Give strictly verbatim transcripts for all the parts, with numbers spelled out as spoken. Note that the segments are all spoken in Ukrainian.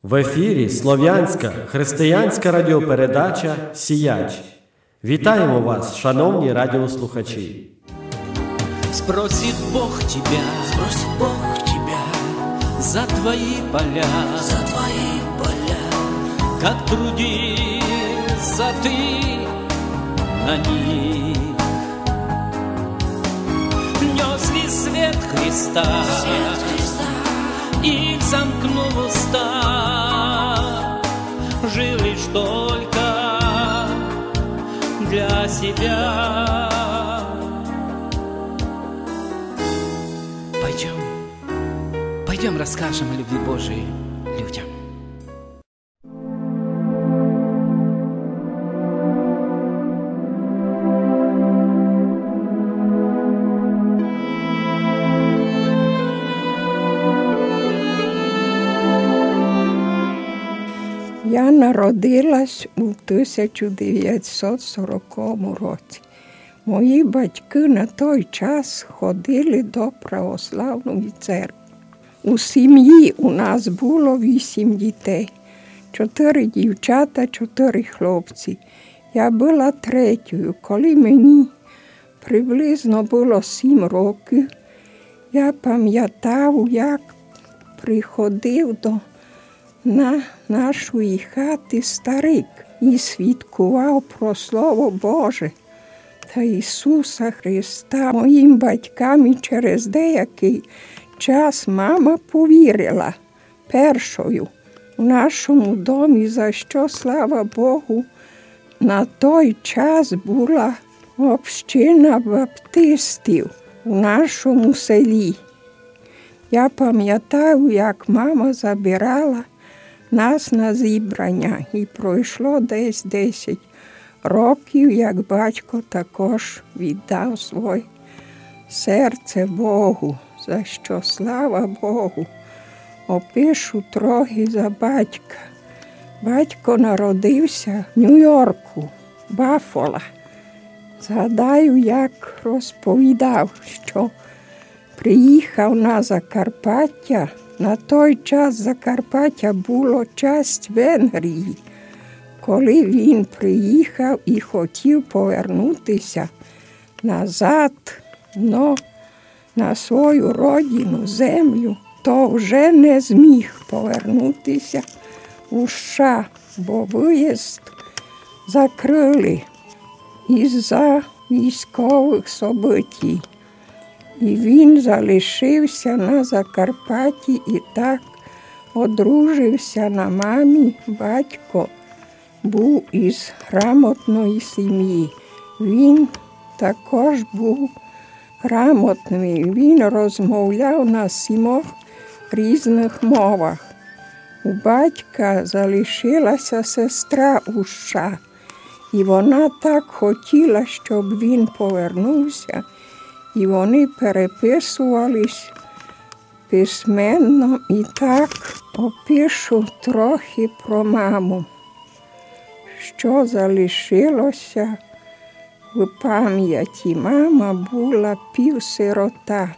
В ефірі слов'янська християнська радіопередача «Сіяч». Вітаємо вас, шановні радіослухачі! Спросит Бог тебя, спросит Бог тебя за твои поля, за твои поля, как трудился ты на них. Нес ли свет Христа, свет Христа, и замкнул уста, жил лишь только для себя. Пойдем, пойдем расскажем о любви Божией людям. Я народилась у тисяча дев'ятсот сороковому році. Мої батьки на той час ходили до православної церкви. У сім'ї у нас було вісім дітей. Чотири дівчата, чотири хлопці. Я була третьою. Коли мені приблизно було сім років, я пам'ятав, як приходив до на нашої хати старик і свідкував про Слово Боже та Ісуса Христа. Моїм батькам і через деякий час мама повірила першою у нашому домі, за що, слава Богу, на той час була община баптистів у нашому селі. Я пам'ятаю, як мама забирала нас на зібрання, і пройшло десь десять років, як батько також віддав своє серце Богу, за що, слава Богу. Опишу трохи за батька. Батько народився в Нью-Йорку, Баффало. Згадаю, як розповідав, що приїхав на Закарпаття. На той час Закарпаття було часть Венгрії. Коли він приїхав і хотів повернутися назад, но на свою родину, землю, то вже не зміг повернутися у США, бо виїзд закрили із-за військових событій. І він залишився на Закарпатті і так одружився на мамі. Батько був із грамотної сім'ї. Він також був грамотний. Він розмовляв на сімох різних мовах. У батька залишилася сестра у США. І вона так хотіла, щоб він повернувся. І вони переписувались письменно, і так опишу трохи про маму, що залишилося в пам'яті. Мама була півсирота.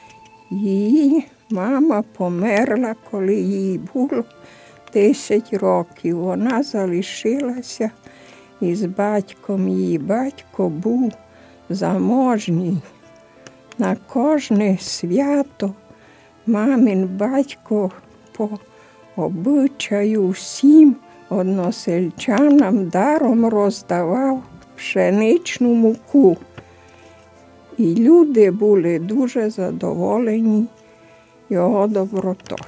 Її мама померла, коли їй було десять років. Вона залишилася із батьком. Її батько був заможній. На кожне свято мамин батько по обичаю всім односельчанам даром роздавав пшеничну муку. І люди були дуже задоволені його добротою.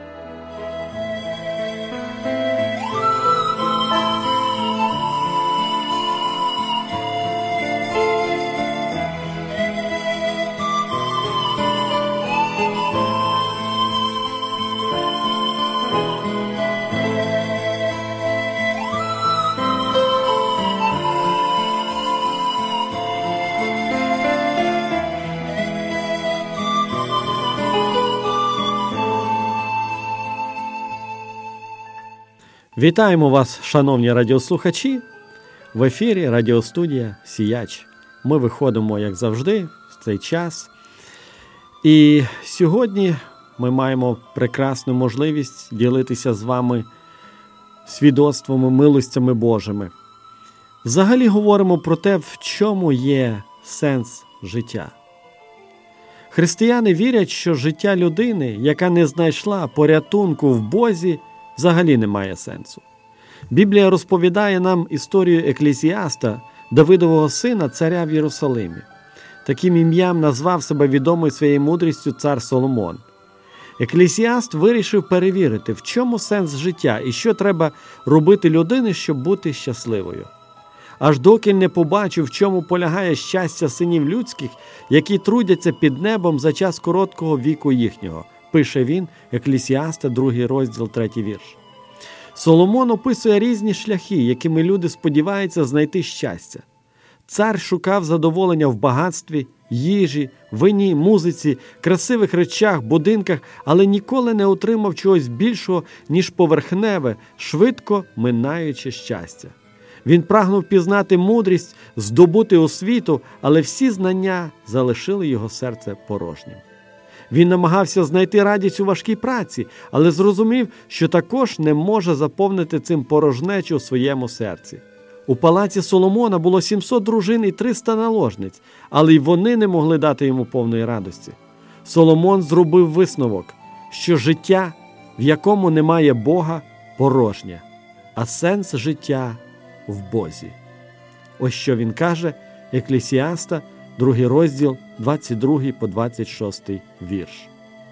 Вітаємо вас, шановні радіослухачі! В ефірі радіостудія «Сіяч». Ми виходимо, як завжди, в цей час. І сьогодні ми маємо прекрасну можливість ділитися з вами свідоцтвами, милостями Божими. Взагалі говоримо про те, в чому є сенс життя. Християни вірять, що життя людини, яка не знайшла порятунку в Бозі, взагалі не має сенсу. Біблія розповідає нам історію Еклесіаста, Давидового сина, царя в Єрусалимі. Таким ім'ям назвав себе відомий своєю мудрістю цар Соломон. Еклесіаст вирішив перевірити, в чому сенс життя і що треба робити людині, щоб бути щасливою. Аж доки не побачив, в чому полягає щастя синів людських, які трудяться під небом за час короткого віку їхнього, пише він, Еклесіаста, другий розділ, третій вірш. Соломон описує різні шляхи, якими люди сподіваються знайти щастя. Цар шукав задоволення в багатстві, їжі, вині, музиці, красивих речах, будинках, але ніколи не отримав чогось більшого, ніж поверхневе, швидко минаюче щастя. Він прагнув пізнати мудрість, здобути освіту, але всі знання залишили його серце порожнім. Він намагався знайти радість у важкій праці, але зрозумів, що також не може заповнити цим порожнечу у своєму серці. У палаці Соломона було сімсот дружин і триста наложниць, але й вони не могли дати йому повної радості. Соломон зробив висновок, що життя, в якому немає Бога, порожнє, а сенс життя в Бозі. Ось що він каже, Еклесіаста, другий розділ, двадцять другий по двадцять шостий вірш.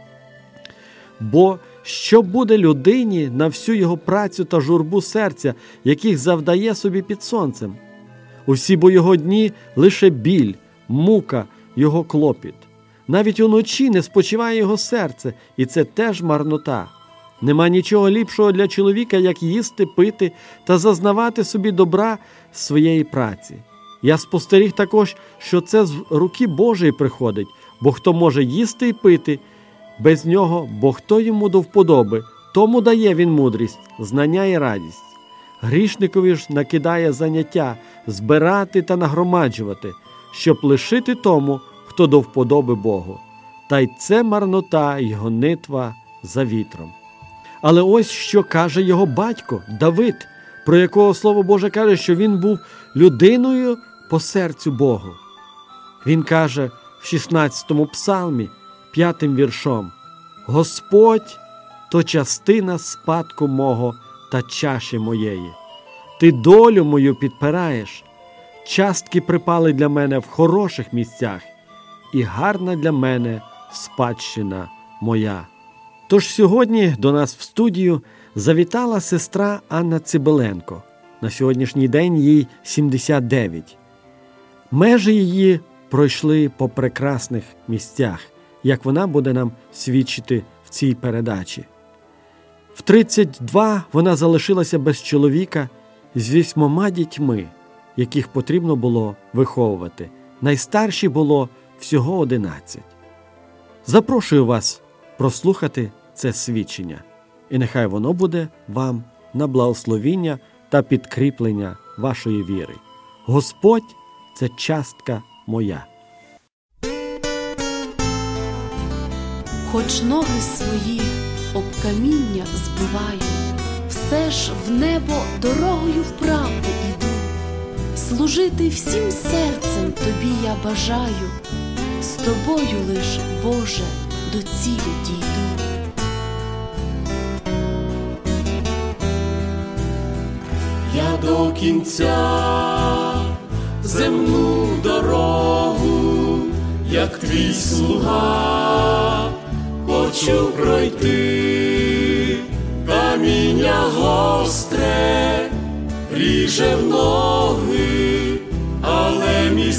Бо що буде людині на всю його працю та журбу серця, яких завдає собі під сонцем? Усі бо його дні лише біль, мука, його клопіт. Навіть уночі не спочиває його серце, і це теж марнота. Нема нічого ліпшого для чоловіка, як їсти, пити та зазнавати собі добра своєї праці. Я спостеріг також, що це з руки Божої приходить, бо хто може їсти і пити без нього, бо хто йому до вподоби, тому дає він мудрість, знання і радість. Грішникові ж накидає заняття збирати та нагромаджувати, щоб лишити тому, хто до вподоби Богу. Та й це марнота й гонитва за вітром. Але ось що каже його батько Давид, про якого Слово Боже каже, що він був людиною по серцю Богу. Він каже в шістнадцятому псалмі, п'ятим віршом: «Господь – то частина спадку мого та чаші моєї. Ти долю мою підпираєш. Частки припали для мене в хороших місцях, і гарна для мене спадщина моя». Тож сьогодні до нас в студію завітала сестра Анна Цибиленко. На сьогоднішній день їй сімдесят дев'ять. Межі її пройшли по прекрасних місцях, як вона буде нам свідчити в цій передачі. В тридцять два вона залишилася без чоловіка з вісьмома дітьми, яких потрібно було виховувати. Найстарші було всього одинадцять. Запрошую вас прослухати це свідчення, і нехай воно буде вам на благословіння та підкріплення вашої віри. Господь – це частка моя. Хоч ноги свої об каміння збиваю, все ж в небо дорогою вправди іду. Служити всім серцем тобі я бажаю, з тобою лиш, Боже, до цілі дійду. Я до кінця земну дорогу, як твій слуга, хочу пройти. Каміння гостре ріже в ноги, але мій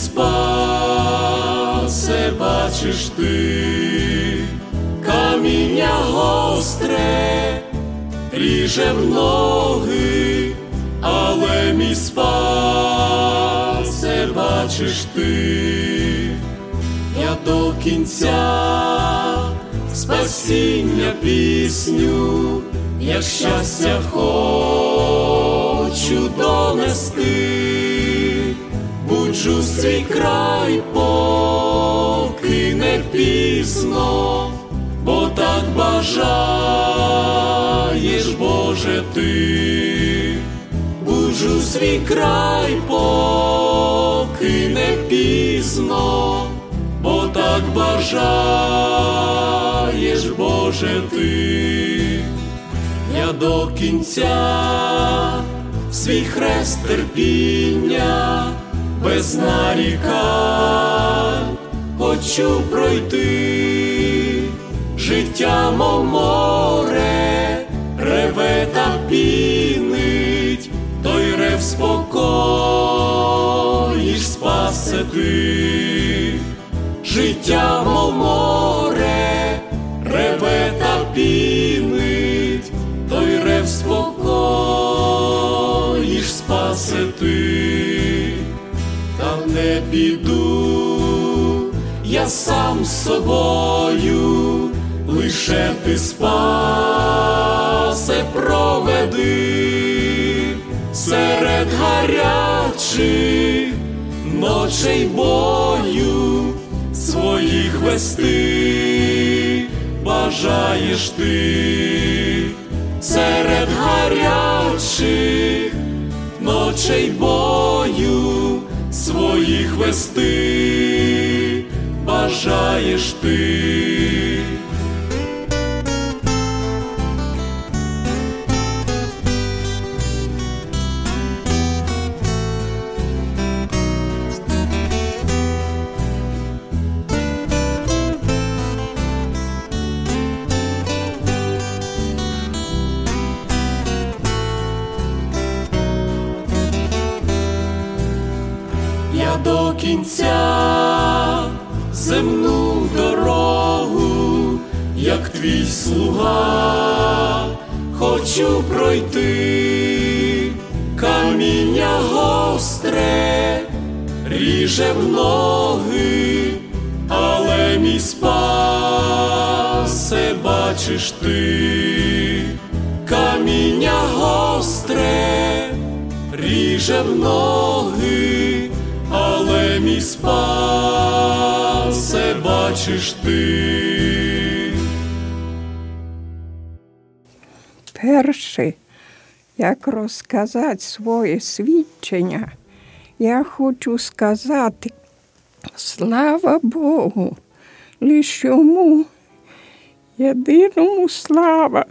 спасе бачиш ти. Каміння гостре ріже в ноги, але мій спасе бачиш ти. Я до кінця спасіння пісню, як щастя хочу донести. Буджу свій край, поки не пізно, бо так багато бажаєш, Боже, ти, буджу свій край, поки не пізно, бо так бажаєш, Боже, ти. Я до кінця свій хрест терпіння без нарікань хочу пройти. Життя, мов море, реве та пінить, той рев спокоїш, спасе ти. Життя, мов море, реве та пінить, той рев спокоїш, спасе ти. Та не піду я сам з собою, лише ти спасе проведи. Серед гарячих ночей бою своїх вести бажаєш ти. Серед гарячих ночей бою своїх вести бажаєш ти. Я до кінця земну дорогу, як твій слуга, хочу пройти. Каміння гостре ріже в ноги, але мій спасе бачиш ти. Каміння гостре ріже в ноги, але мій спасе бачиш ти. Перше, як розказати своє свідчення, я хочу сказати: слава Богу, лише йому, єдиному слава.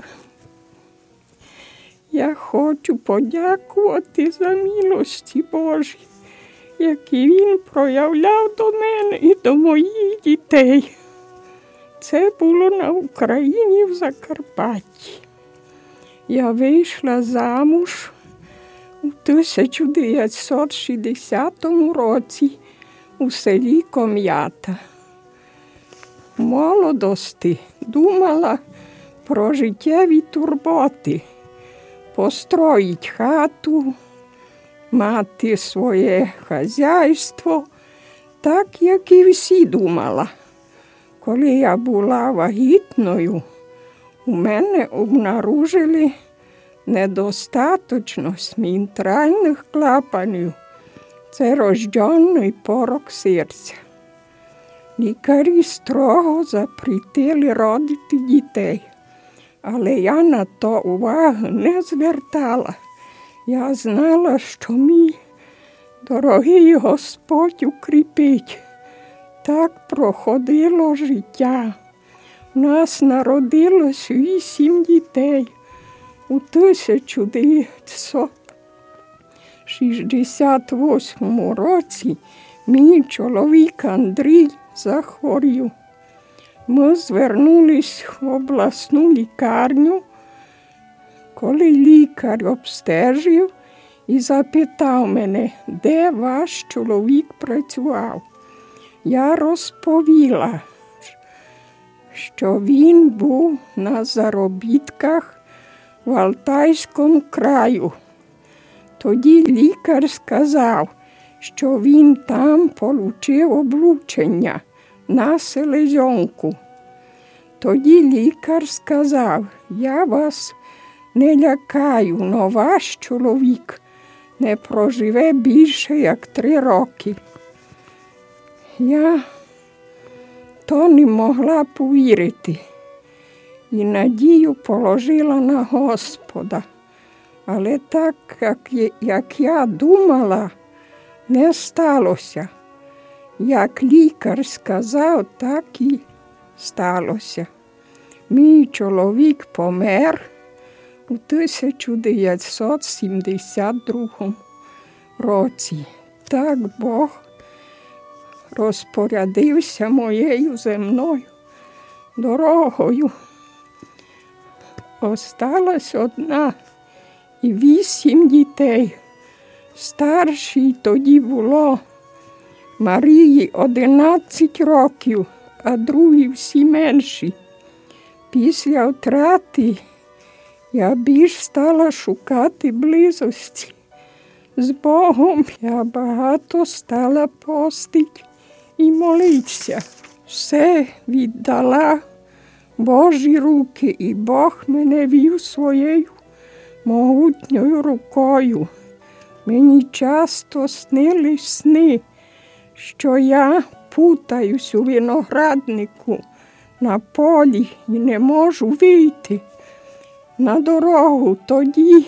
Я хочу подякувати за милості Божі, які Він проявляв до мене і до моїх дітей. Це було на Україні, в Закарпатті. Я вийшла замуж у тисяча дев'ятсот шістдесятому році у селі Ком'ята. В молодості думала про життєві турботи, построїть хату, мати своє хазяйство, так, як і всі думала. Коли я була вагітною, у мене обнаружили недостаточність мітральних клапанів. Це рожденний порок серця. Лікарі строго запретили родити дітей, але я на то уваги не звертала. Я знала, що мій дорогий Господь укріпить. Так проходило життя. У нас народилось вісім дітей. У тисяча дев'ятсот шістдесят восьмому році мій чоловік Андрій захворів. Ми звернулись в обласну лікарню, коли лікар обстежив і запитав мене, де ваш чоловік працював. Я розповіла, що він був на заробітках в Алтайському краю. Тоді лікар сказав, що він там отримав облучення на селезенку. Тоді лікар сказав, я вас не лякаю, но ваш чоловік не проживе більше, як три роки. Я то не могла повірити. і надію положила на Господа. Але так, як, як я думала, не сталося. Як лікар сказав, так і сталося. Мій чоловік помер у тисяча дев'ятсот сімдесят другому році. Так Бог розпорядився моєю земною дорогою. Осталась одна і вісім дітей. Старшій тоді було Марії одинадцять років, а другі всі менші. Після втрати я більш стала шукати близості з Богом. Я багато стала постити і молитися. Все віддала Божі руки, і Бог мене вів своєю могутньою рукою. Мені часто снились сни, що я путаюсь у винограднику на полі і не можу вийти на дорогу. Тоді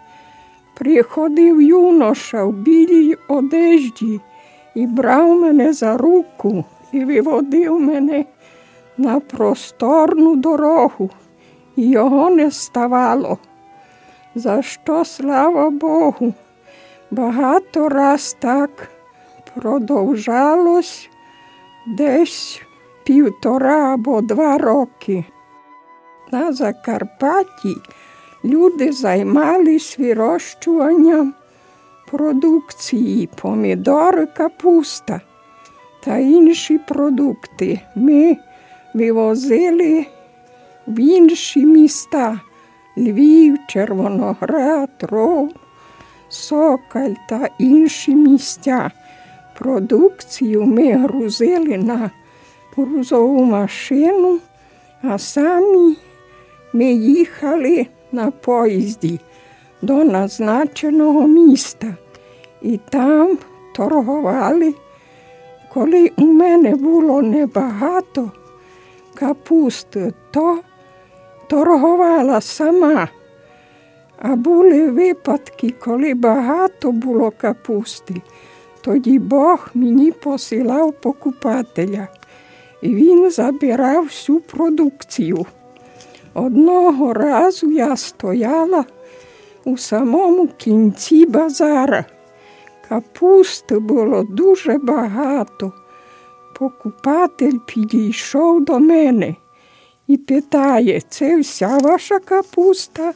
приходив юноша в білій одежді і брав мене за руку і виводив мене на просторну дорогу, і його не ставало. За що, слава Богу, багато раз так продовжалось, десь півтора або два роки. На Закарпатті люди займались вирощуванням продукції, помідори, капуста та інші продукти. Ми вивозили в інші міста – Львів, Червоноград, Ров, Сокаль та інші місця. Продукцію ми грузили на грузову машину, а самі ми їхали на поїзді до назначеного міста. І там торгували. Коли у мене було небагато капусти, то торгувала сама. А були випадки, коли багато було капусти. Тоді Бог мені посилав покупателя, і він забирав всю продукцію. Одного разу я стояла у самому кінці базара. Капусти було дуже багато. Покупатель підійшов до мене і питає: «Це вся ваша капуста?»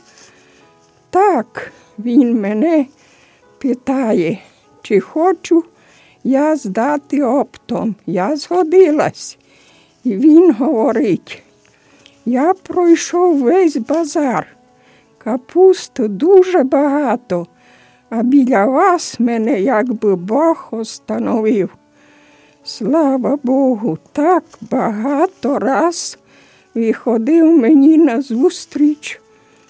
Так, він мене питає, чи хочу я здати оптом. Я згодилась. І він говорить: я пройшов весь базар. Капусти дуже багато, а біля вас мене якби Бог остановив. Слава Богу, так багато раз виходив мені назустріч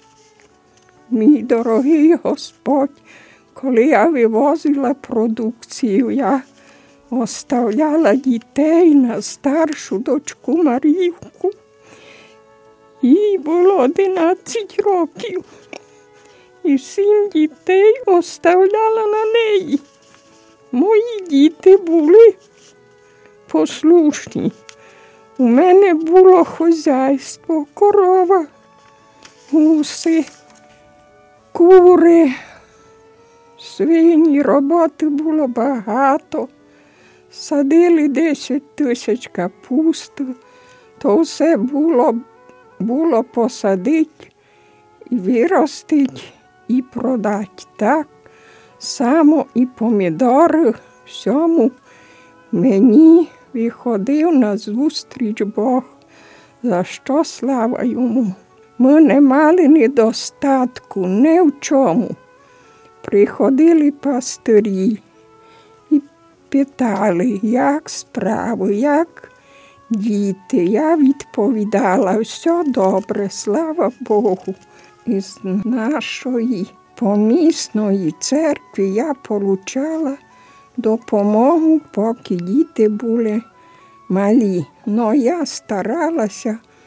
мій дорогий Господь. Коли я вивозила продукцію, я оставляла дітей на старшу дочку Марівку. Їй було одинадцять років. І сім дітей оставляла на неї. Мої діти були послушні. У мене було хазяйство, корова, гуси, кури, свині, роботи було багато. Садили десять тисяч капусти, то все було, було посадити, і виростити, і продати. Так само і помідори всьому мені виходив на зустріч Бог, за що слава йому. Ми не мали недостатку ні в чому. Приходили пастирі і питали, як справи, як діти. Я відповідала: все добре, слава Богу. Із нашої помісної церкви я отримала допомогу, поки діти були малі. Но я старалася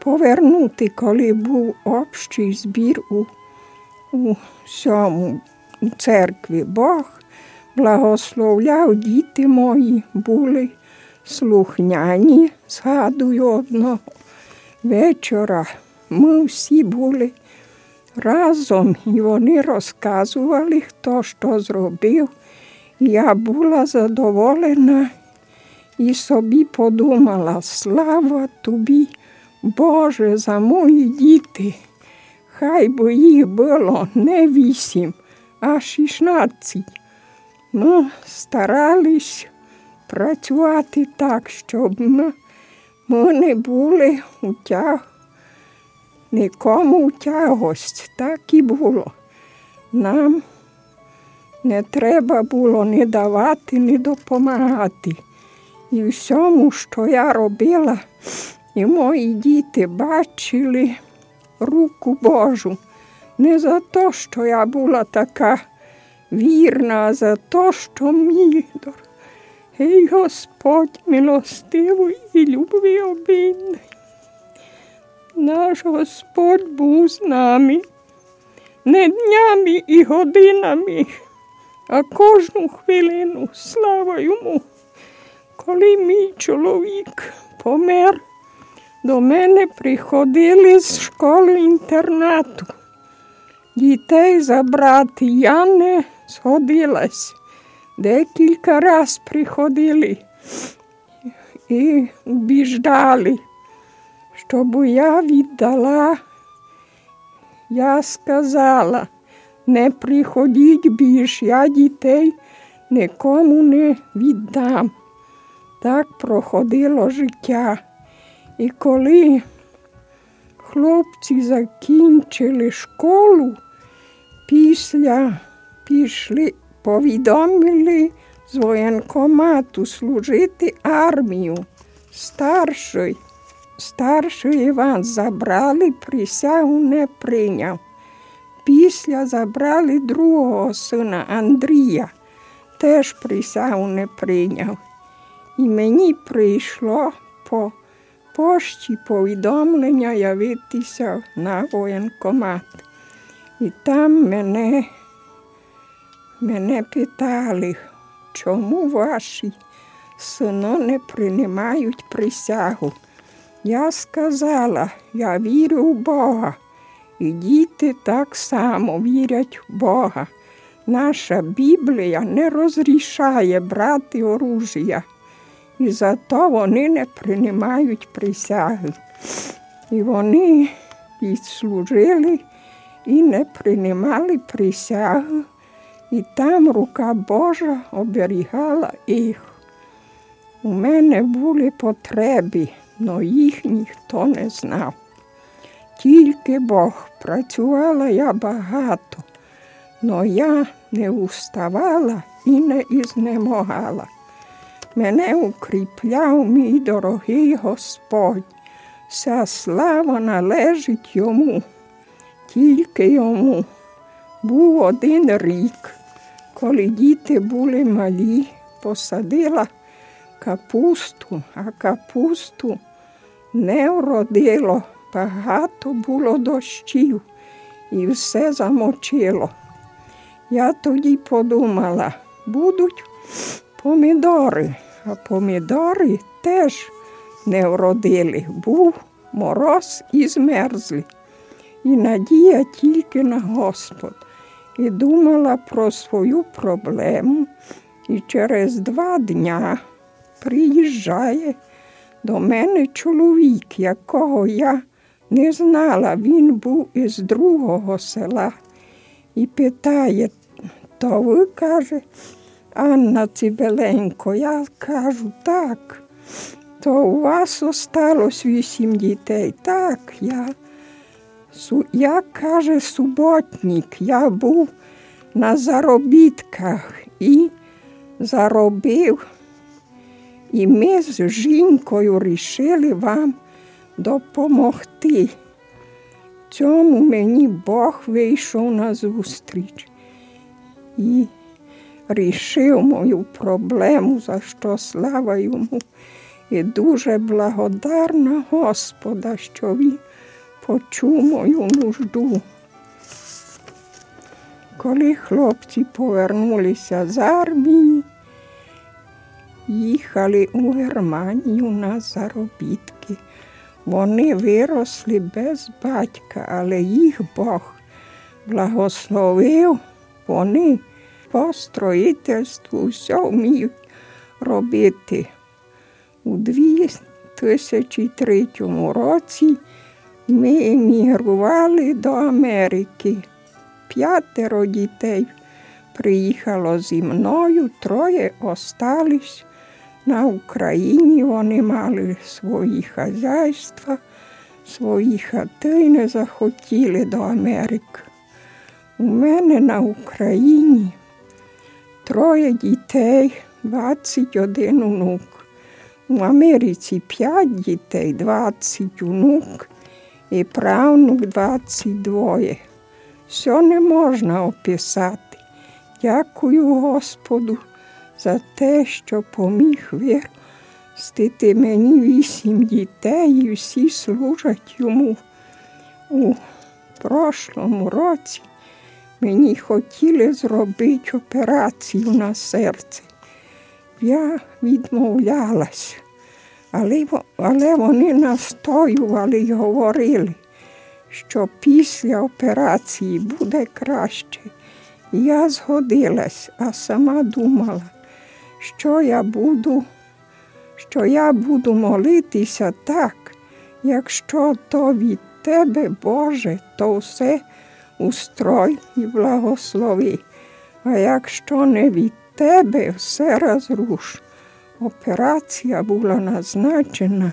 повернути, коли був общий збір у, у сьому у церкві. Бог благословляв, діти мої були слухняні. Згадую одного вечора. Ми всі були разом, і вони розказували, хто що зробив. І я була задоволена і собі подумала: слава тобі, Боже, за мої діти. Хай би їх було не вісім, а шістнадцять. Ми старались працювати так, щоб ми, ми не були у тяг, нікому у тягость. Так і було. Нам не треба було ні давати, ні допомагати. І всьому, що я робила, і мої діти бачили руку Божу. Не за те, що я була така вірна, а за те, що мій дорогий Господь милостивий і любвеобільний. Наш Господь був з нами не днями і годинами, а кожну хвилину. Слава йому! Коли мій чоловік помер, до мене приходили з школи-інтернату. Дітей забрати я не згодилась. Декілька раз приходили і убіждали, щоб я віддала. Я сказала: не приходіть більш, я дітей нікому не віддам. Так проходило життя. І коли хлопці закінчили школу, після пішли, повідомили з воєнкомату служити армію. Старший, старший Іван забрали, присягу не прийняв. Після забрали другого сина Андрія, теж присягу не прийняв. І мені прийшло по пошті повідомлення явитися на воєнкомат. І там мене, мене питали, чому ваші сини не приймають присягу. Я сказала: я вірю в Бога, і діти так само вірять в Бога. Наша Біблія не розрішає брати оружія. І зато вони не приймають присяги. І вони відслужили і не приймали присягу. І там рука Божа оберігала їх. У мене були потреби, но їх ніхто не знав. Тільки Бог. Працювала я багато, но я не уставала і не ізнемогала. Мене укріпляв мій дорогий Господь. Вся слава належить йому, тільки йому. Був один рік, коли діти були малі, посадила капусту, а капусту не вродило. Багато було дощів і все замочило. Я тоді подумала: будуть помідори, а помідори теж не вродили. Був мороз і змерзли. І надія тільки на Господь. І думала про свою проблему. І через два дня приїжджає до мене чоловік, якого я не знала. Він був із другого села. І питає: то ви, каже, Анна Цибеленко? Я кажу: так. То у вас осталось вісім дітей? Так, я, я, каже, суботник. Я був на заробітках і заробив. І ми з жінкою вирішили вам допомогти. Цьому мені Бог вийшов на зустріч і рішив мою проблему, за що слава йому. і дуже благодарна Господа, що Він почув мою нужду. Коли хлопці повернулися з армії, їхали у Германію на заробітки. Вони виросли без батька, але їх Бог благословив. Вони по строїтельству все вміють робити. У дві тисячі третьому році ми емігрували до Америки. П'ятеро дітей приїхало зі мною, троє остались на Україні. Вони мали свої хазяйства, свої хати, не захотіли до Америки. У мене на Україні троє дітей, двадцять один онук. У Америці п'ять дітей, двадцять онук і правнук двадцять два. Все не можна описати. Дякую Господу за те, що поміг виростити мені вісім дітей, і всі служать йому. У прошлому році мені хотіли зробити операцію на серце. Я відмовлялась, але, але вони настоювали і говорили, що після операції буде краще. Я згодилась, а сама думала, що я буду, що я буду молитися так, якщо то від Тебе, Боже, то все устрой і благослови. А якщо не від Тебе, все розруш. Операція була назначена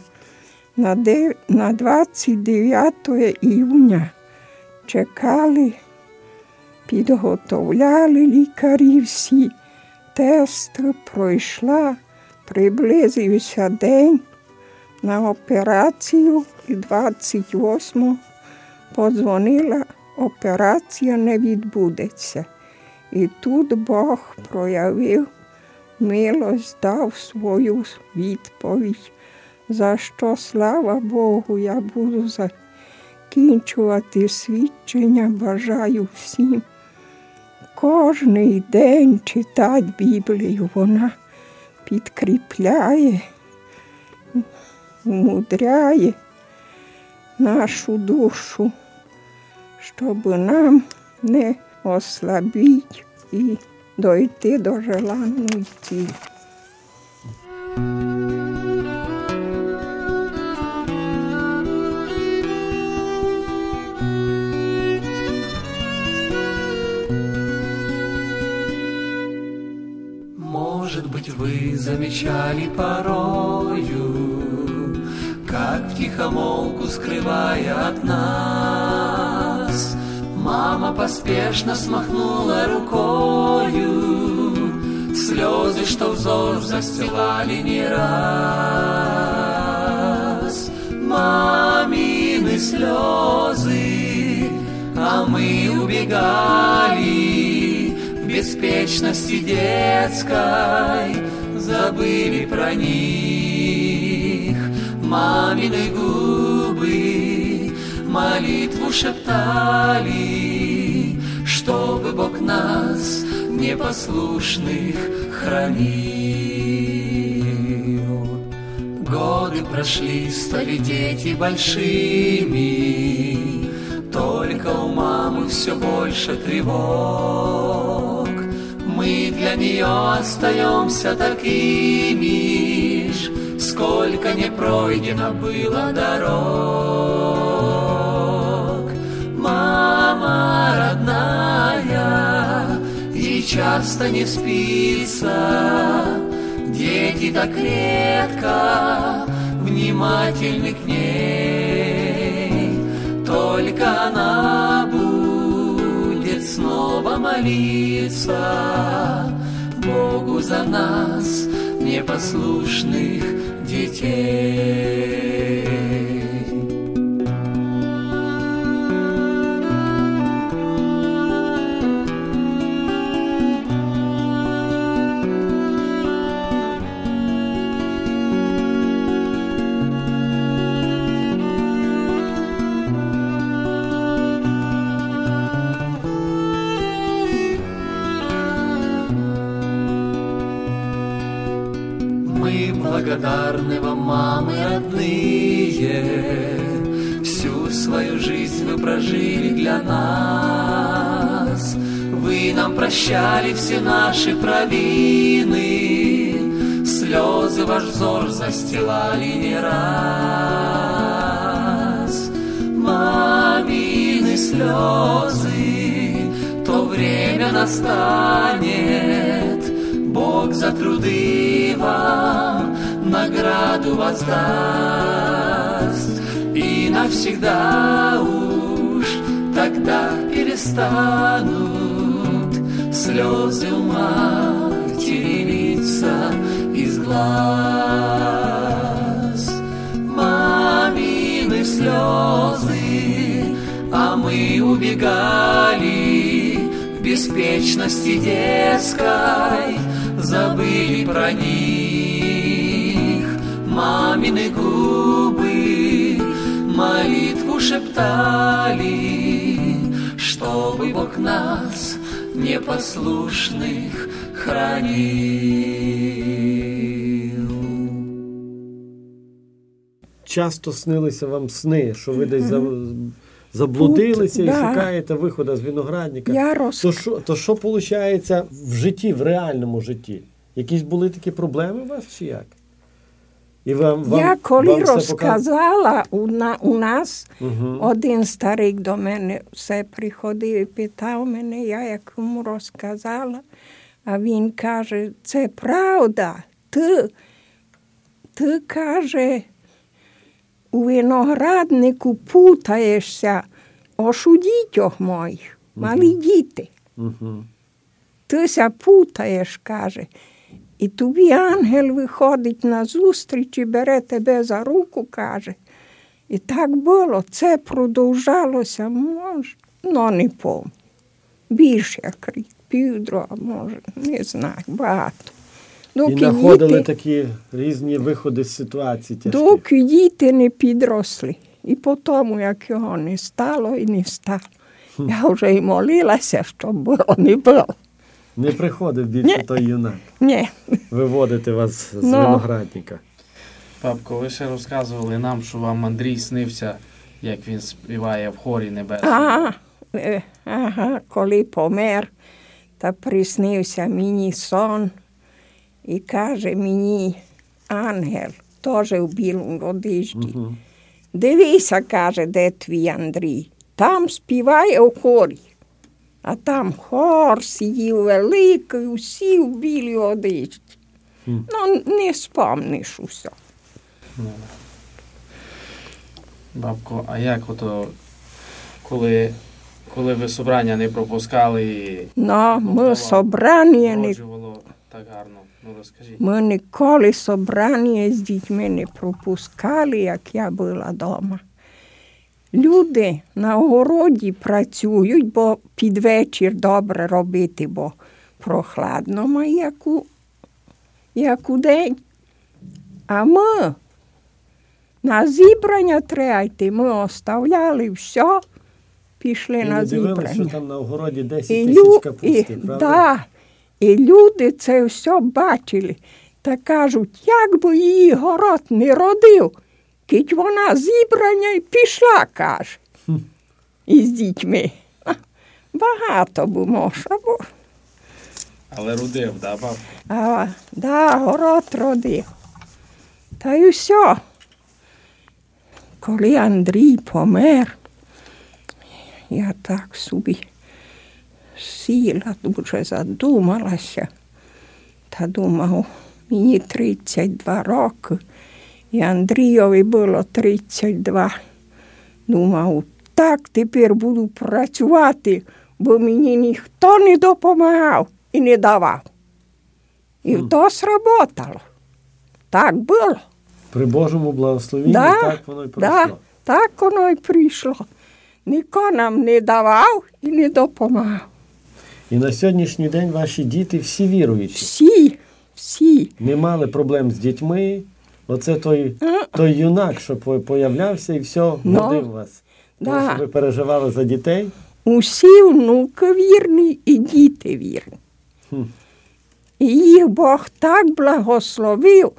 на двадцять дев'ятого іюня. Чекали, підготовляли лікарі всі. Тести пройшла, приблизився день на операцію і двадцять восьмого подзвонила, операція не відбудеться. І тут Бог проявив милость, дав свою відповідь, за що, слава Богу, я буду закінчувати свідчення. Бажаю всім кожний день читати Біблію. Вона підкріпляє, умудряє нашу душу, щоб нам не ослабити і дойти до желаної цілі. Может быть, вы замечали порою, как втихомолку, скрывая от нас, мама поспешно смахнула рукою слезы, что взор застилали не раз. Мамины слезы, а мы убегали в беспечности детской, забыли про них. Мамины губы молитву шептали, чтобы Бог нас, непослушных, хранил. Годы прошли, стали дети большими, только у мамы все больше тревог. Мы для нее остаемся такими ж, сколько не пройдено было дорог. Мама родная, ей часто не спится, дети так редко внимательны к ней. Только она будет снова молиться Богу за нас, непослушных детей. благодарны вам, мамы родные. Всю свою жизнь вы прожили для нас. Вы нам прощали все наши провины, слезы ваш взор застилали не раз. Мамины слезы, то время настанет, Бог за труды вам награду воздаст. И навсегда уж тогда перестанут слезы у матери литься из глаз. Мамины слезы, а мы убегали в беспечности детской, забыли про них. Мамины губы молитву шептали, чтобы Бог нас, непослушных, хранил. Часто снилися вам сни, що ви десь за- заблудилися Тут, і да. шукаєте виходу з виноградника. Я роз... То що, то що виходить в житті, в реальному житті? Якісь були такі проблеми у вас чи як? І вам, вам, Я коли вам все розказала, у, на, у нас Мгм. один старик до мене все приходив і питав мене, я як йому розказала, а він каже, це правда, ти, ти, каже, у винограднику путаєшся, аж у дітях моїх, малі діти. Мгм. Ти ся путаєш, каже. І тобі ангел виходить на зустріч і бере тебе за руку, каже. І так було. Це продовжалося, може, ну не помню. Більше, як рік, півдруга, може, не знаю, багато. І Доки знаходили діти, такі різні виходи з ситуації тяжкі. доки діти не підросли. І потім, як його не стало і не стало. Я вже і молилася, щоб було, не було. Не приходив більше Ні. той юнак Ні. виводити вас з Ну. виноградника. Бабко, ви ще розказували нам, що вам Андрій снився, як він співає в хорі небесному. Ага, е, ага, коли помер, та приснився мені сон і каже мені ангел, теж у білому одежді. Мгм. Дивися, каже, де твій Андрій, там співає у хорі. А там хор сидів великий, усі в білій одежді. Хм. Ну, не спомниш усе. Ну. Бабко, а як ото, коли, коли ви собрання не пропускали і Ну, ми Бога собрання не народжувало так гарно? Ну, розкажіть. Ми ніколи собрання з дітьми не пропускали, як я була вдома. Люди на городі працюють, бо під вечір добре робити, бо прохладно має, як у, як у день. А ми на зібрання треба йти. Ми оставляли все, пішли І на не дивились, що зібрання. там на огороді десять І, тисяч лю... капусти, і, правда? да, і люди це все бачили. Та кажуть, як би її город не родив, кить вона зібрання і пішла, каже, із дітьми. А, багато б може було. Але родив, да, бабко? А, да, город родив. Та й все. Коли Андрій помер, я так собі сіла, дуже задумалася. Та думав, мені тридцять два роки, і Андрійові було тридцять два. Думав, так тепер буду працювати, бо мені ніхто не допомагав і не давав. І Хм. то сработало. Так було. При Божому благословенні Да, так воно й да, пройшло. так воно й прийшло. Ніхто нам не давав і не допомагав. І на сьогоднішній день ваші діти всі віруючі. Всі, всі. Не мали проблем з дітьми. Оце той, той юнак, що по- появлявся і все, Ну, водив вас. Тому да. що ви переживали за дітей. Усі внуки вірні і діти вірні. Хм. І їх Бог так благословив,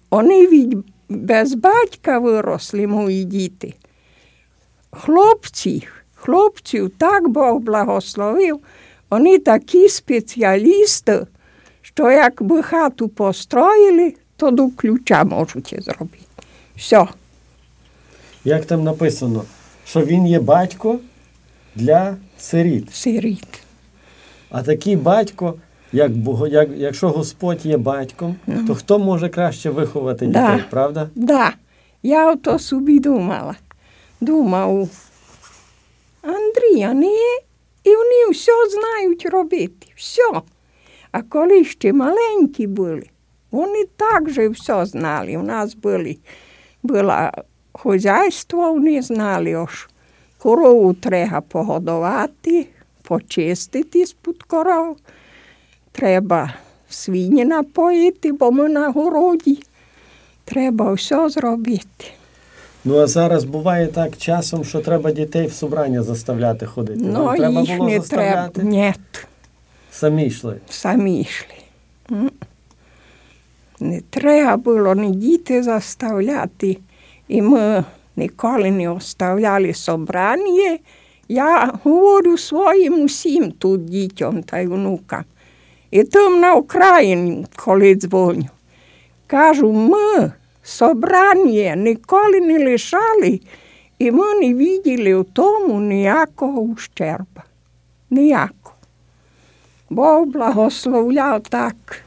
вони від без батька виросли, мої діти. Хлопці, хлопців так Бог благословив, вони такі спеціалісти, що якби хату построїли, то до ключа можуть зробити. Все. Як там написано, що він є батько для сиріт. Сиріт. А такий батько, як, як, якщо Господь є батьком, mm. то хто може краще виховати да. дітей, правда? Да. Я ото собі думала. Думав, Андрія не є, і вони все знають робити. Все. А коли ще маленькі були, вони також все знали. У нас були, було хозяйство, вони знали, ось корову треба погодувати, почистити з-під коров. Треба свині напоїти, бо ми на городі. Треба все зробити. Ну, а зараз буває так часом, що треба дітей в собрання заставляти ходити. Ну, Вам треба їх було не заставляти? треба. Ні. Самі йшли? Самі йшли. Не треба було ні діти заставляти. І ми ніколи не оставляли собрання. Я говорю своїм усім тут дітям та й внукам. І там на Україні, коли дзвоню, кажу, ми собрання ніколи не лишали, і ми не бачили в тому ніякого ущерба. Ніякого. Бог благословляв так.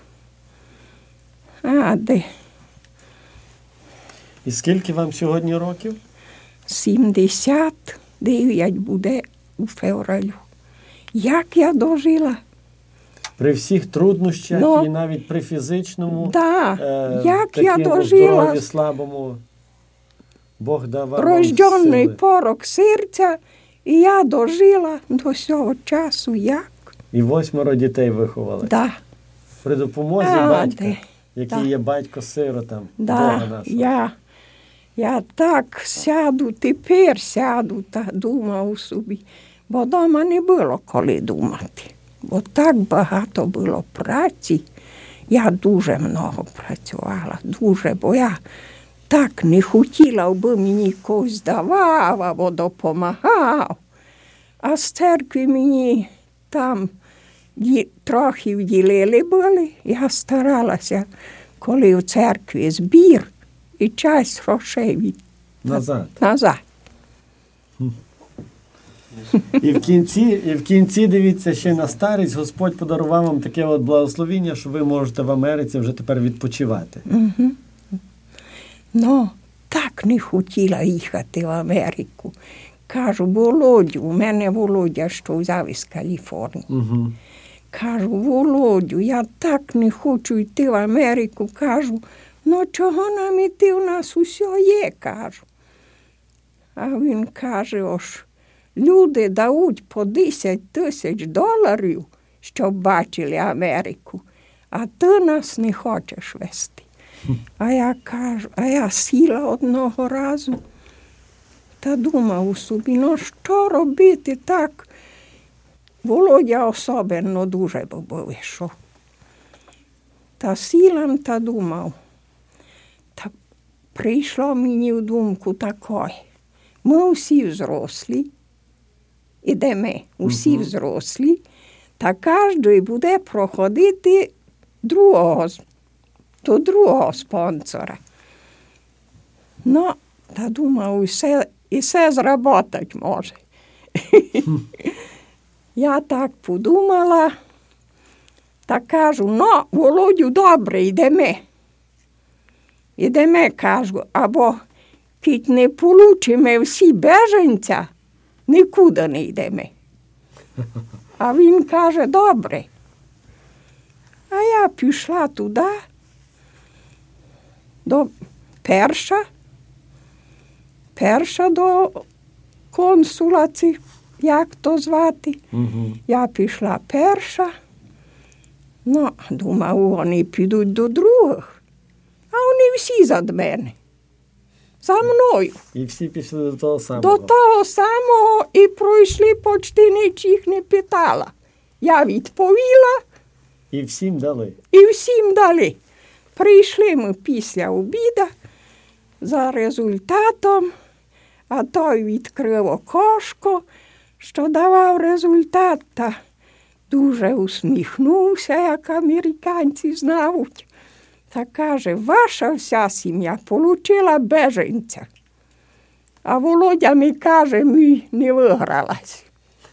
А де? І скільки вам сьогодні років? сімдесят дев'ять буде у февралю. Як я дожила? При всіх труднощах ну, і навіть при фізичному, да, е, як я такому дожила, здоров'ю слабому, Бог дав вам рожденний сили. порок серця, і я дожила до цього часу як? І восьмеро дітей виховали. Да. При допомозі а, батька, де? який да. є батько-сиротам, да. Бога нашого. Я, я так сяду, тепер сяду та думав собі, бо дома не було коли думати. Бо так багато було праці. Я дуже много працювала, дуже, бо я так не хотіла, аби мені когось давав або допомагав. А з церкви мені там трохи вділили були. Я старалася, коли в церкві збір, і часть грошей від... Назад. Назад. І в кінці, і в кінці, дивіться, ще на старість Господь подарував вам таке от благословіння, що ви можете в Америці вже тепер відпочивати. Угу. Ну, так не хотіла їхати в Америку. Кажу, Володю, у мене Володя, що взяв із Каліфорнії. Угу. Кажу, Володю, я так не хочу йти в Америку. Кажу, ну чого нам іти, у нас усе є, кажу. А він каже, ось, люди дають по десять тисяч доларів, щоб бачили Америку, а ти нас не хочеш вести. А я кажу, а я сіла одного разу та думав у собі, ну що робити так? Володя особливо дуже би вийшов. Та сіла та думав, та прийшло мені в думку такої. Ми всі взрослі, ідемо, усі uh-huh. взрослі, та кожен буде проходити другого, до другого спонсора. Ну, та думав, і все, і все зробити може. Я так подумала, та кажу, ну, Володю, добре, йдемо. Йдемо, кажу, або кіт не получимо всі беженця, нікуди не йдемо. А він каже, добре. А я пішла туди, до перша, перша до консула, як то звати. Угу. Я пішла перша, ну, думав, вони підуть до других, а вони всі за мене. За мною. І всі пішли до того самого. До того самого і пройшли, почти нічих не питала. Я відповіла. І всім дали. І всім дали. Прийшли ми після обіда за результатом, а той відкрив окошко, що давав результат, та дуже усміхнувся, як американці знають. Та каже, ваша вся сім'я получила беженця. А Володя ми каже, ми не вигралась.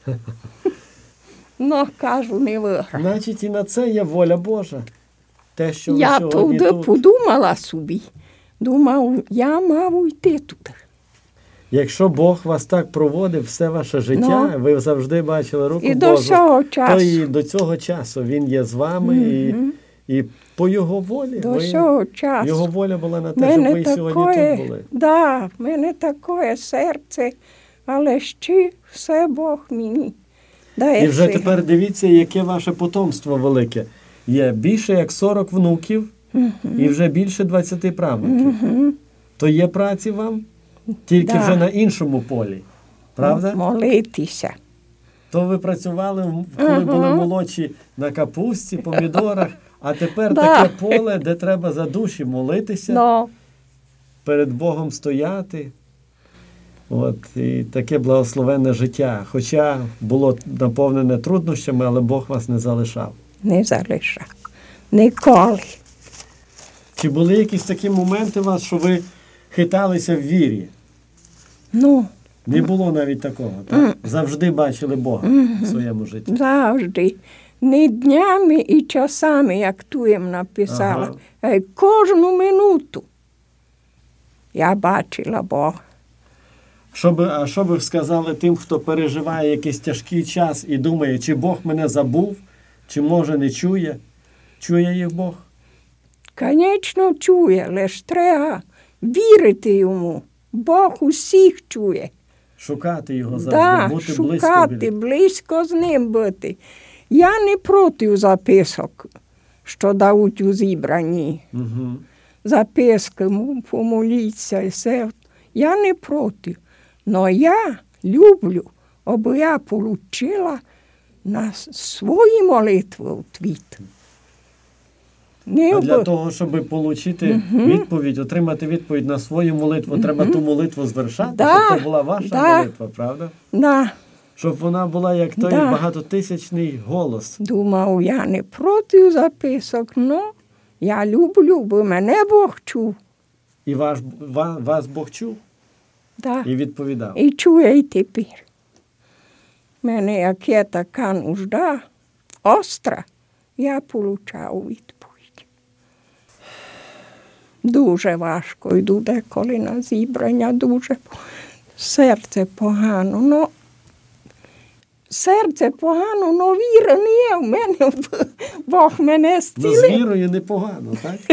Ну, кажу, не виграла. Значить, і на це є воля Божа. Те, що ви Я сьогодні туди тут. подумала собі. Думав, я мав йти туди. Якщо Бог вас так проводив все ваше життя, Ну. ви завжди бачили руку І до Божу, цього то часу. і до цього часу Він є з вами, Мгм. і, і по Його волі, До ви, цього часу. Його воля була на те, щоб ви сьогодні тут були. Да, в мене таке серце, але ще все Бог мені дає. І вже сили. тепер дивіться, яке ваше потомство велике. Є більше як сорок внуків і вже більше двадцяти правнуків. Мгм. То є праці вам? Тільки Да. вже на іншому полі. Правда? Молитися. То ви працювали, коли Ага. були молодші, на капусті, помідорах, а тепер Да. таке поле, де треба за душі молитися, Ну, перед Богом стояти. От, і таке благословенне життя. Хоча було наповнене труднощами, але Бог вас не залишав. не залишав. Ніколи. Чи були якісь такі моменти у вас, що ви хиталися в вірі? Ну, Не було навіть такого, так? Завжди бачили Бога в своєму житті. завжди. Не днями і часами, як ту їм написала, Ага. а й кожну минуту. Я бачила Бога. Що би, а що би ви сказали тим, хто переживає якийсь тяжкий час і думає, чи Бог мене забув, чи може не чує? Чує їх Бог? Конечно, чує, лиш треба вірити йому. Бог усіх чує. Шукати його завжди, Да, бути близько шукати, біля. близько з ним бути. Я не проти записок, що дають у зібранні. Угу. Записки, м, помоліться і все. Я не проти. Но я люблю, аби я отримала на свої молитви відповідь. Не А для аби- того, щоб отримати відповідь, отримати відповідь на свою молитву, треба ту молитву звершати, Да, щоб це була ваша да. молитва, правда? Да. Щоб вона була як той Да. багатотисячний голос. Думав, я не проти записок, но я люблю, бо мене Бог чув. І ваш, ва- вас Бог чув Да. і відповідав. І чує й тепер. Мене, як є така нужда, остра, я получав відповідь. Дуже важко йду деколи на зібрання, дуже серце погано. Ну, серце погано, но віра не є в мене. Бог мене Ну, з зцілив. вірою непогано, так?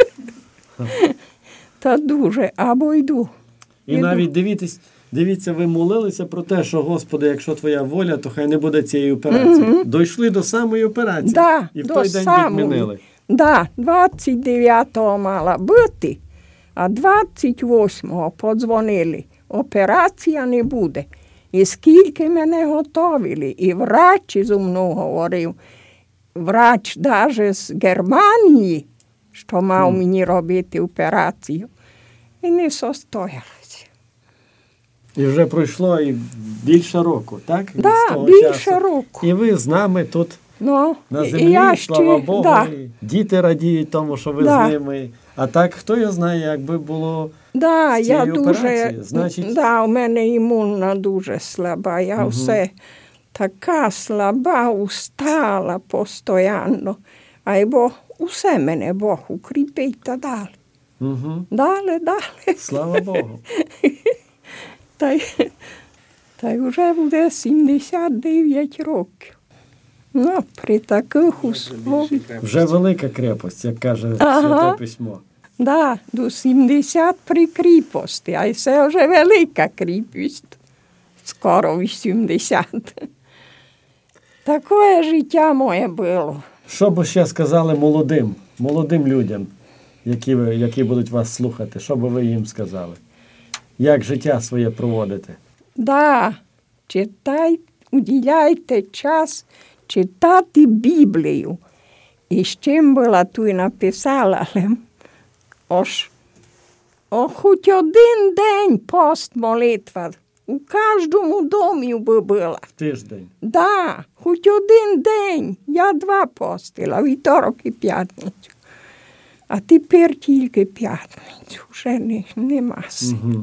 Та дуже, або йду. І Іду. навіть дивіться, дивіться, ви молилися про те, що, Господи, якщо твоя воля, то хай не буде цієї операції. Дійшли до самої операції. Да, і в до той день самої. відмінили. Да, двадцять дев'ятого мала бути, а двадцять восьмого подзвонили. Операція не буде. І скільки мене готовили, і врач зі мною говорив, врач навіть з Германії, що мав мені робити операцію, і не состоялася. І вже пройшло і більше року, так? З Да, того більше часу. року. І ви з нами тут Ну, на і землі, я слава ще- Богу, да. і діти радіють тому, що ви Да. з ними. А так, хто його знає, якби було... Да, з я цією дуже, операцією, значить- да, у мене імунна дуже слаба. Я все така слаба, устала постійно. А й Бог, усе мене Бог укріпить та далі. Угу. Далі, далі. Слава Богу. Та й, та й вже буде сімдесят дев'ять років. Ну, при таких условиях. Вже велика крепость, як каже Ага. Святе Письмо. Да, до сімдесят при кріпості, а й це вже велика кріпость. Скоро вісімдесят. Таке життя моє було. Що б ще сказали молодим, молодим людям, які, ви, які будуть вас слухати? Що б ви їм сказали? Як життя своє проводите? Да, читай, уділяйте час читати Біблію. І з чим була ту й написала, але ось о, хоч один день пост молитва у кожному домі би була. В тиждень. Да, хоч один день. Я два постила, вівторок і п'ятницю. А тепер тільки п'ятницю, вже не, нема сил. Угу.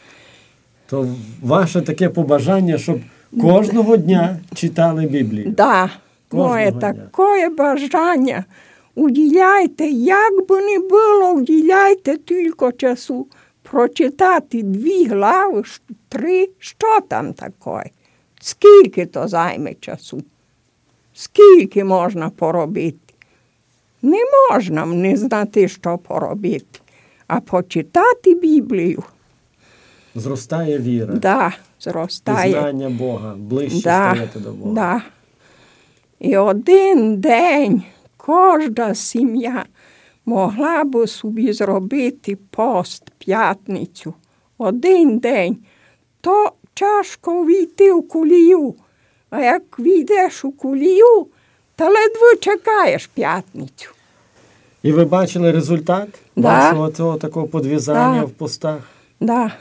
То ваше таке побажання, щоб кожного дня читали Біблію? Да, Кожного моє дня. таке бажання. Уділяйте, як би не було, уділяйте тільки часу. Прочитати дві глави, три, що там таке? Скільки то займе часу? Скільки можна поробити? Не можна не знати, що поробити, а почитати Біблію. Зростає віра, Да, зростає. пізнання Бога, ближче Да, стаєте до Бога. да. І один день кожна сім'я могла б собі зробити пост п'ятницю. Один день. То тяжко війти в кулію. А як війдеш у кулію, то ледве чекаєш п'ятницю. І ви бачили результат Да. вашого цього такого подвізання Да. в постах? Да.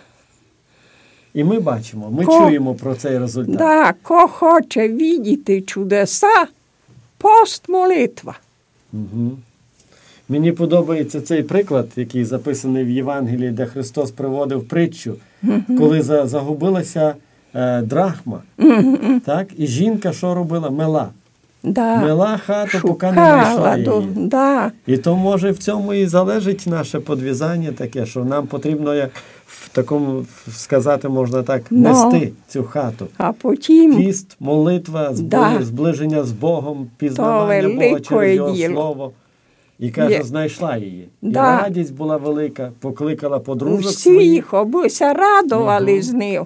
І ми бачимо, ми Ко- чуємо про цей результат. Да, ко хоче видіти чудеса, пост молитва. Угу. Мені подобається цей приклад, який записаний в Євангелії, де Христос приводив притчу, коли за, загубилася е, драхма. Так? І жінка що робила? Мела. Да. Мела хату, поки не знайшла Шукала, її. до, да. І то, може, в цьому і залежить наше подвізання таке, що нам потрібно, як в такому, сказати, можна так, Ну. нести цю хату. А потім Піст, молитва, збли- Да. зближення з Богом, пізнавання То Бога велике через Його діло. Слово. І каже, Є. знайшла її. Да. І радість була велика, покликала подружок своїх. всіх обуся радували Мгм. з них.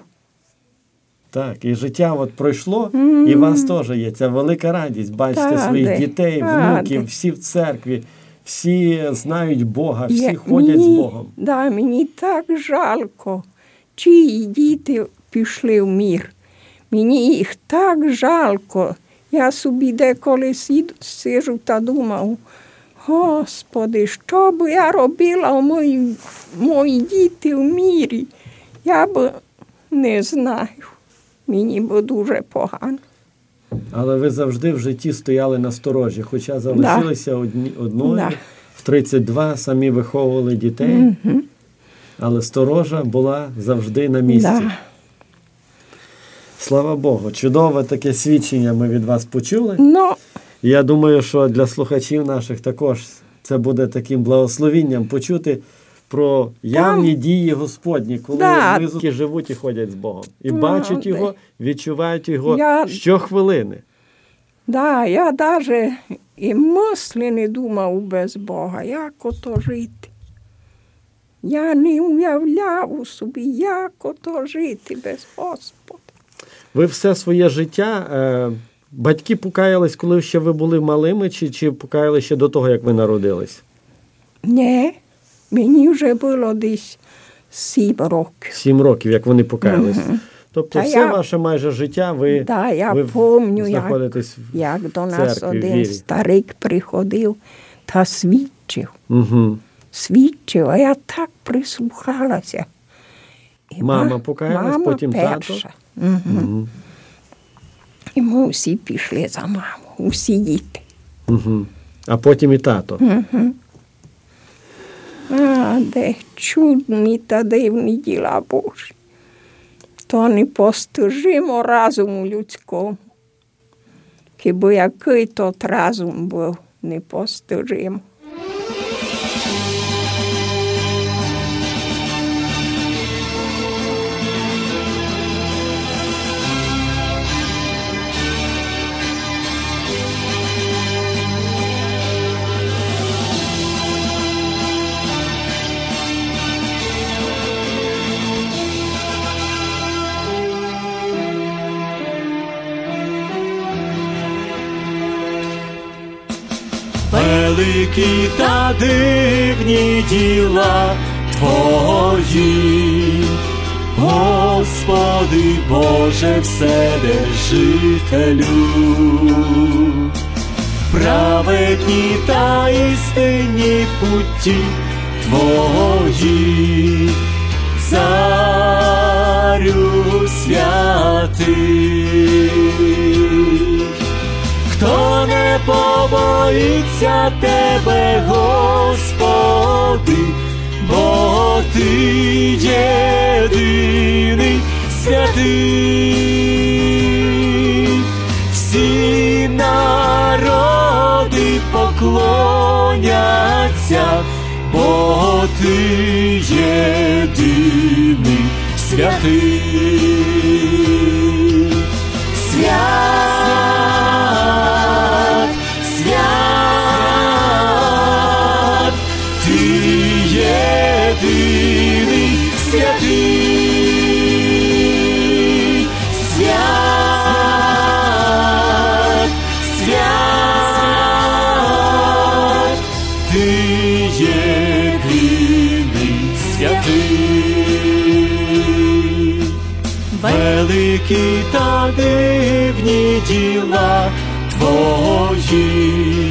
Так, і життя от пройшло, і у вас теж є ця велика радість. Бачите Та своїх де, дітей, та внуків, де. всі в церкві, всі знають Бога, всі Я- ходять мені, з Богом. Да, мені так жалко, чиї діти пішли в мір. Мені їх так жалко. Я собі деколи сід, сижу та думаю, Господи, що б я робила у мої, мої діти в мірі? Я б не знаю. Мені б дуже погано. Але ви завжди в житті стояли на сторожі, хоча залишилися одні, одною, Да. в тридцять два самі виховували дітей, Мгм. але сторожа була завжди на місці. Да. Слава Богу, чудове таке свідчення ми від вас почули. Ну, І я думаю, що для слухачів наших також це буде таким благословінням почути про явні дії Господні, коли Да. люди живуть і ходять з Богом. І Ну, бачать де. Його, відчувають Його Я- щохвилини. да, я навіть і мислі не думав без Бога, як ото жити. Я не уявляв у собі, як ото жити без Господа. Ви все своє життя, е, батьки покаялись, коли ще ви були малими, чи, чи покаялись ще до того, як ви народились? Ні, мені вже було десь сім років. Сім років, як вони покаялись. Тобто Та все я- ваше майже життя ви, Да, я ви помню, як, знаходитесь в як до нас церкві, один вірі. старик приходив та свідчив. Угу. Свідчив, а я так прислухалася. І Мама ма- покаялась, мама потім тато? перша. Угу. Угу. І ми всі пішли за маму, усі діти. Угу. А потім і тато. А, де чудні та дивні діла Божі. То непостижимо разуму людському. Хіба який тот разум був непостижимо. Великі та дивні діла Твої, Господи Боже Вседержителю. праведні та істинні путі Твої, Царю святий. Хто не побоїться Тебе, Господи, бо Ти єдиний святий. Всі народи поклоняться, бо Ти єдиний святий. Свят, свят, Ти єдиний святий. Свят, свят, Ти єдиний святий. Великі та дивні діла Твої,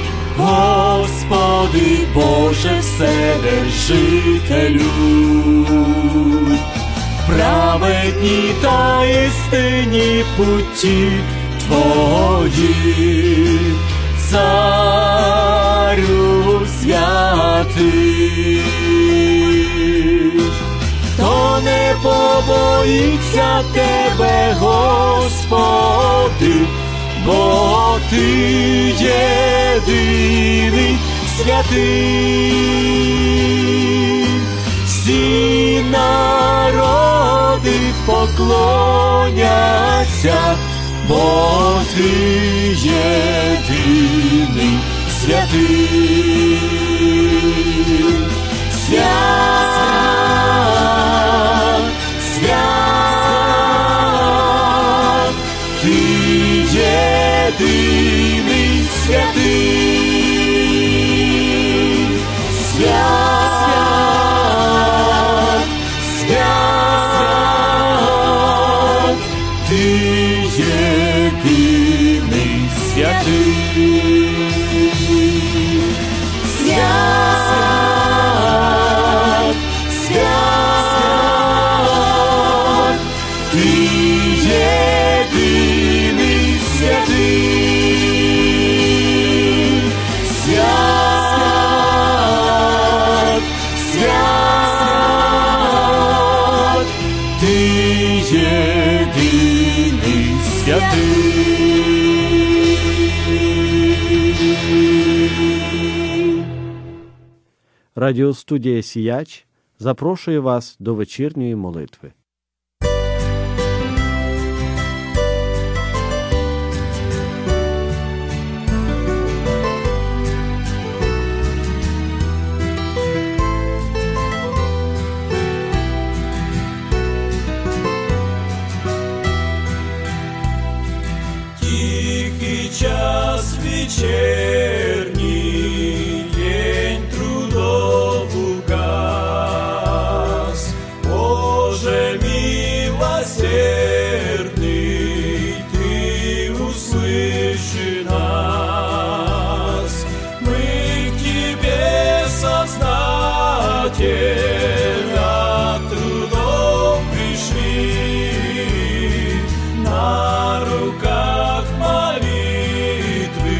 Господи Боже Вседержителю. Праведні та істинні путі Твої, Царю святий. Хто не побоїться Тебе, Господи, бо Ти єдиний святий. Всі народи поклоняться, бо Ти єдиний святий. Свят, свят, Ти єдиний святий. Свят, свят, Ти єдиний святий. Свят, свят, Ти єдиний святий. Свят, свят, Ти єдиний святий. Радіостудія «Сіяч» запрошує вас до вечірньої молитви. Тихий час вечерний, день трудов угас. Боже милосердный, Ты услыши нас. Мы к Тебе сознательно трудов пришли, на руках молитвы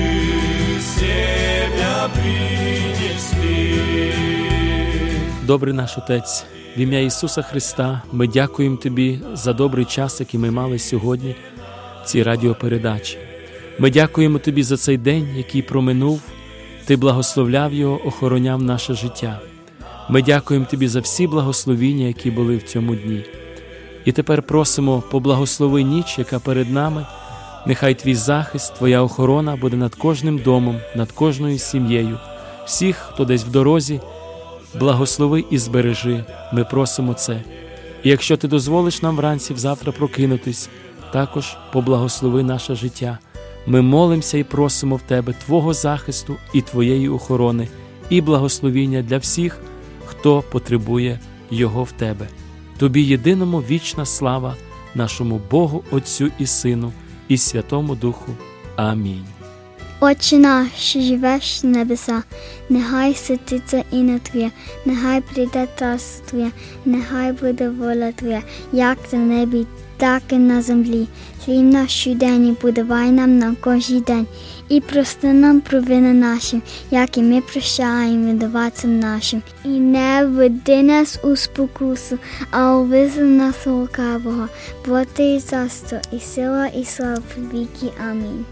себя принесли. Добрий наш Отець, в ім'я Ісуса Христа ми дякуємо Тобі за добрий час, який ми мали сьогодні в цій радіопередачі. Ми дякуємо Тобі за цей день, який проминув, Ти благословляв його, охороняв наше життя. Ми дякуємо Тобі за всі благословіння, які були в цьому дні. І тепер просимо, поблагослови ніч, яка перед нами. Нехай Твій захист, Твоя охорона буде над кожним домом, над кожною сім'єю. Всіх, хто десь в дорозі, благослови і збережи. Ми просимо це. І якщо Ти дозволиш нам вранці завтра прокинутись, також поблагослови наше життя. Ми молимося і просимо в Тебе Твого захисту і Твоєї охорони, і благословіння для всіх, хто потребує його в Тебе. Тобі єдиному вічна слава, нашому Богу, Отцю і Сину, і Святому Духу. Амінь. Отче наш, що живеш на небеса, нехай святиться ім'я Твоє, нехай прийде царство Твоє, нехай буде воля Твоя, як на небі, так і на землі. Хліб наш щоденний подавай нам на кожен день, і прости нам провини наші, як і ми прощаємо винуватцям нашим. І не веди нас у спокусу, а визволи нас від лукавого, бо Ти царство, і сила, і слава віки. Амінь.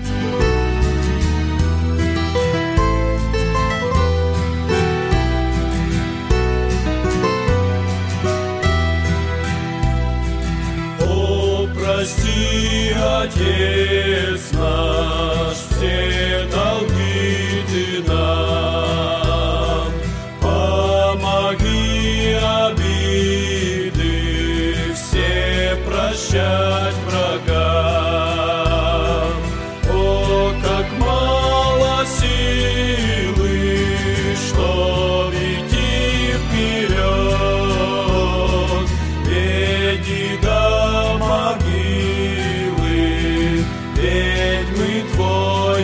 Прости, Отец наш, все долги Ты нам, помоги обиды все прощать врагам. О, как мало силы, что идти вперед, веди до могилы, ведь мы Твой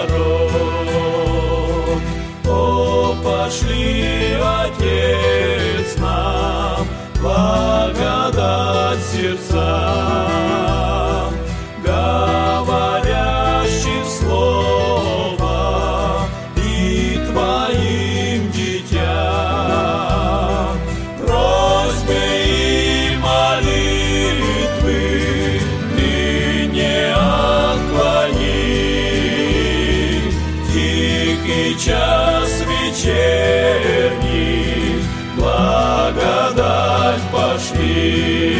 народ. О, пошли, Отец, нам благодать сердцам, говорящим слово и Твоим детям. Просьбы и молитвы Ты не отклони, тихий час вечерний, благодать пошли.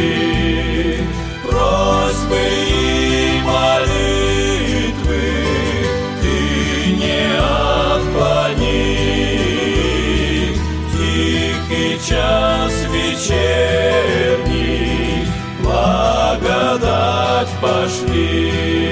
Просьбы и молитвы Ты не отклони, тихий час вечерний, благодать пошли.